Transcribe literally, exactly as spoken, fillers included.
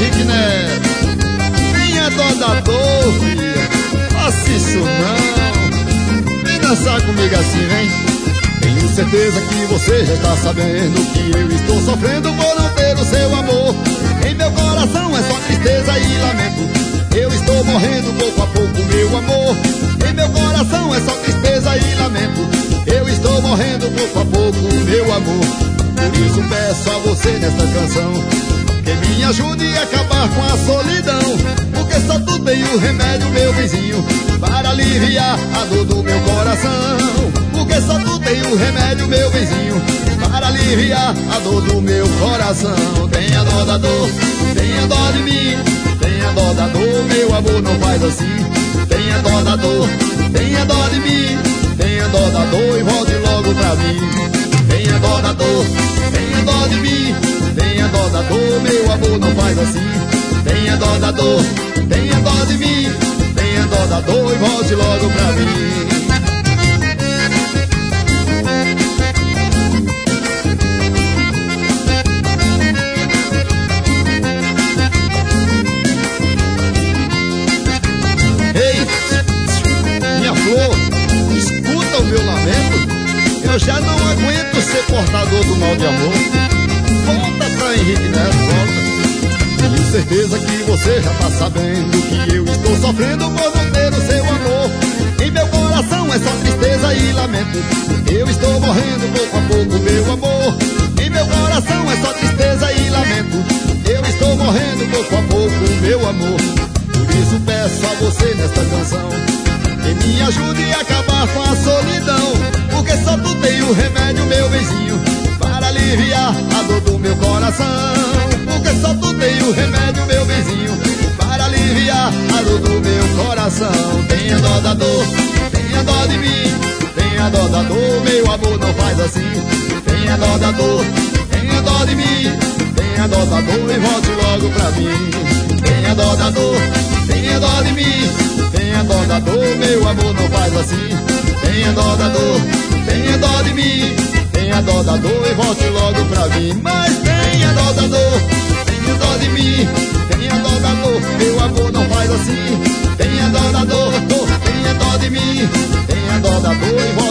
Henrique Neto. Minha dó da dor, filha, faça isso não. Vem dançar comigo assim, vem. Tenho certeza que você já está sabendo que eu estou sofrendo por não ter o seu amor. Em meu coração é só tristeza e lamento. Eu estou morrendo pouco a pouco, meu amor. Em meu coração é só tristeza e lamento. Eu estou morrendo pouco a pouco, meu amor. Por isso peço a você nesta canção que me ajude a acabar com a solidão. Porque só tu tem o remédio, meu vizinho, para aliviar a dor do meu coração. Porque só tu tem o remédio, meu vizinho, para aliviar a dor do meu coração. Tenha dó da dor, tenha dó de mim. Tenha dó da dor, meu amor, não faz assim. Tenha dó da dor, tenha dó de mim. Tenha dó da dor e volte logo pra mim. Tenha dó da dor, tenha dó de mim. Tenha dó da dor, meu amor, não faz assim. Tenha dó da dor, tenha dó de mim. Tenha dó da dor e volte logo pra mim. Escuta o meu lamento. Eu já não aguento ser portador do mal de amor. Volta pra Henrique Neto, volta. Tenho certeza que você já tá sabendo que eu estou sofrendo por não ter o seu amor. Em meu coração é só tristeza e lamento. Eu estou morrendo pouco a pouco, meu amor. Em meu coração é só tristeza e lamento. Eu estou morrendo pouco a pouco, meu amor. Por isso peço a você nesta canção que me ajude a acabar com a solidão. Porque só tu tem o remédio, meu vizinho, para aliviar a dor do meu coração. Porque só tu tem o remédio, meu vizinho, para aliviar a dor do meu coração. Tenha dó da dor, tenha dó de mim. Tenha dó da dor, meu amor, não faz assim. Tenha dó da dor, tenha dó de mim. Tenha dó da dor e volte logo pra mim. Tenha dó da dor, tenha dó de mim. Tenha dó da dor, meu amor, não faz assim. Tenha dó da dor, tenha dó de mim. Tenha dó da dor e volte logo pra mim. Mas tenha dó da dor, tenha dó de mim. Tenha dó da dor, meu amor, não faz assim. Tenha dó da dor, dor, tenha dó de mim. Tenha dó da dor e volte